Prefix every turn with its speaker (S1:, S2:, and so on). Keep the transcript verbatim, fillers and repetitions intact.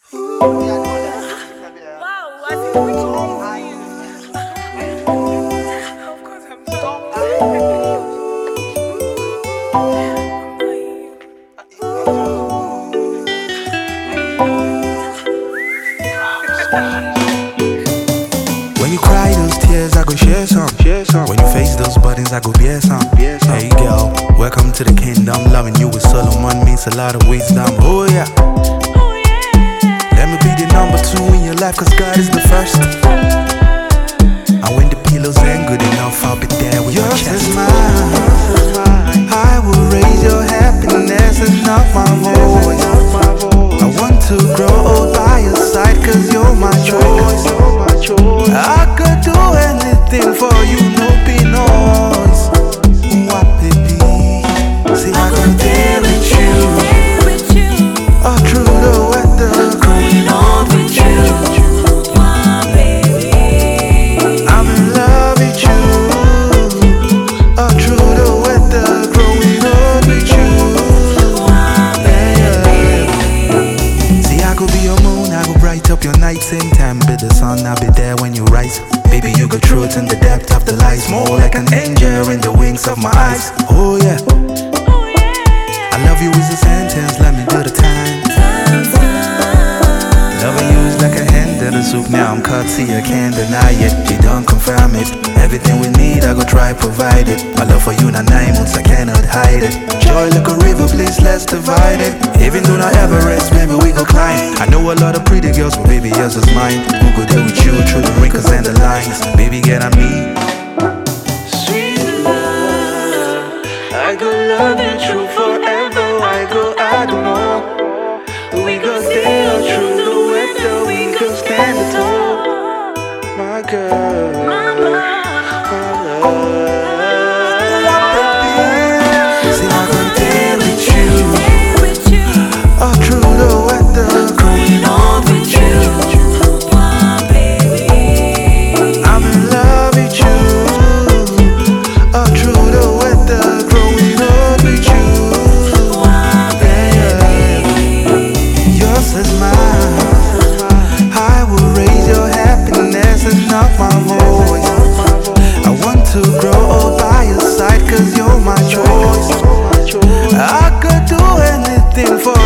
S1: When you cry those tears, I go share some. When you face those buttons, I go bear some. Hey girl, welcome to the kingdom. Loving you with Solomon means a lot of wisdom. Oh yeah. Let me be the number two in your life, cause God is the first. And when the pillows ain't good enough, I'll be there with your chest. Mine. I will raise your happiness and not my voice. I want to grow old by your side, cause you're my choice. I could do anything for you, no be noise. What baby? See I could deal with you. All through the weather, going on with you. I'm in love with you. All through the weather, growing up with you. Yeah. See I could be your moon, I could bright up your night. Same time be the sun, I'll be there when you rise. Baby, you go through it in the depth of the lights. More like an angel in the wings of my eyes. Oh yeah, I love you is a sentence, let me do the time. Loving you is like a hand in the soup. Now I'm caught, see I can't deny it. You don't confirm it. Everything we need, I go try provide it. My love for you na nine months, I cannot hide it. Joy like a river, please let's divide it. Even though not Everest, baby we go climb. I know a lot of pretty girls, but baby yours is mine. Who go there with you through the wrinkles and the lines? Baby get on me.
S2: Sweet love, I go love you true forever. I go, I don't know. We go stay all through the weather. We go stand it all, my girl, my love.
S1: See I can deal with you. All through the weather, going on with you. I'm in love with you. All through the weather, growing up with you. Yeah. Yours is mine. I will raise your happiness and not my voice. I want to grow old by your side, cause you're my choice. I could do anything for